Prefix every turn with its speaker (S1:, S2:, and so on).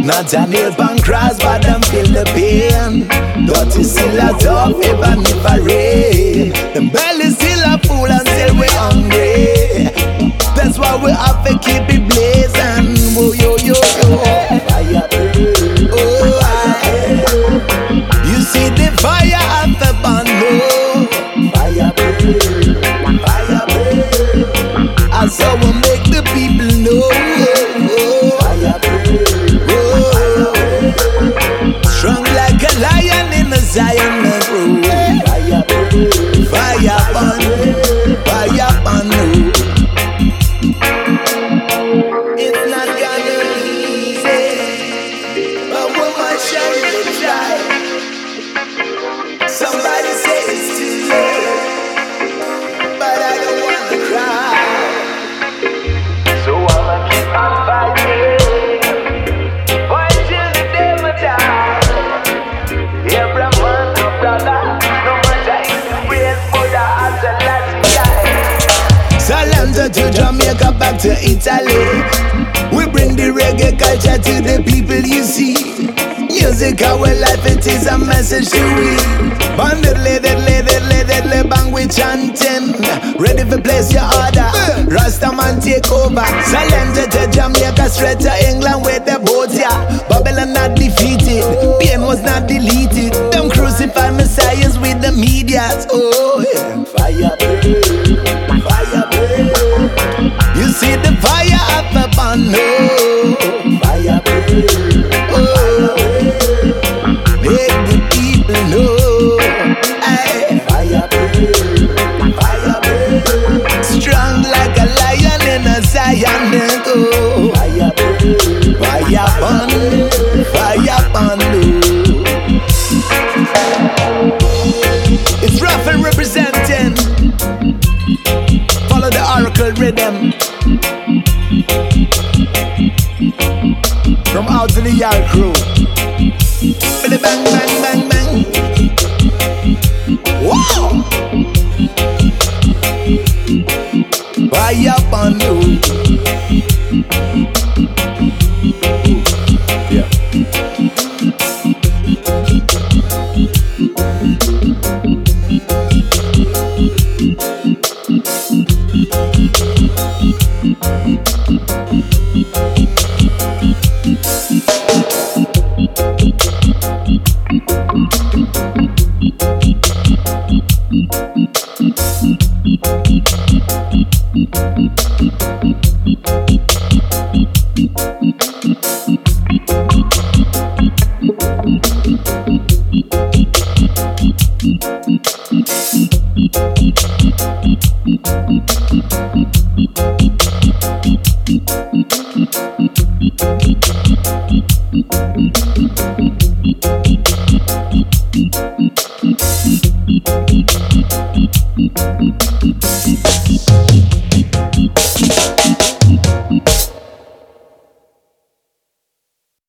S1: Not a nail pan cross, but them feel the pain. But it's still a tough, even if I rain. Them belly still a full until we hungry. That's why we have to keep it blazing. Oh, yo, yo, yo. Fire burn. Oh, you see the fire at the bundle. Fire burn. Fire burn. And so we make the people know. Fire burn. Oh. Strong like a lion in a Zion road. Fire burn. Fire burn. Fire burn. It's not gonna be easy, but we must surely try. Somebody say it's too late, but I don't wanna cry. So I'ma keep on fighting, fight till the day we die. Every man, no brother, no matter if you raise Buddha as a last guy. Salento to Jamaica, back to Italy. We bring the reggae culture to the people you see. Music our life, it is a message to we. Bandit, let bang we chanting. Ready for place your order. Rastaman take over. Salento to Jamaica, straight to England with the boats, yeah. Babylon not defeated, pain was not deleted. Them crucify messiahs with the medias. Oh yeah. Fire burn, fire burn. You see the fire up upon no. Fire burn, oh. Make the people know. Aye. Fire burn, fire burn. Strong like a lion in a Zion. Oh. Fire burn, fire burn, fire burn. It's rough and representing. Follow the oracle rhythm. From out to the yard crew. Bang, bang, bang, bang. Wow! Fire upon you. Yeah.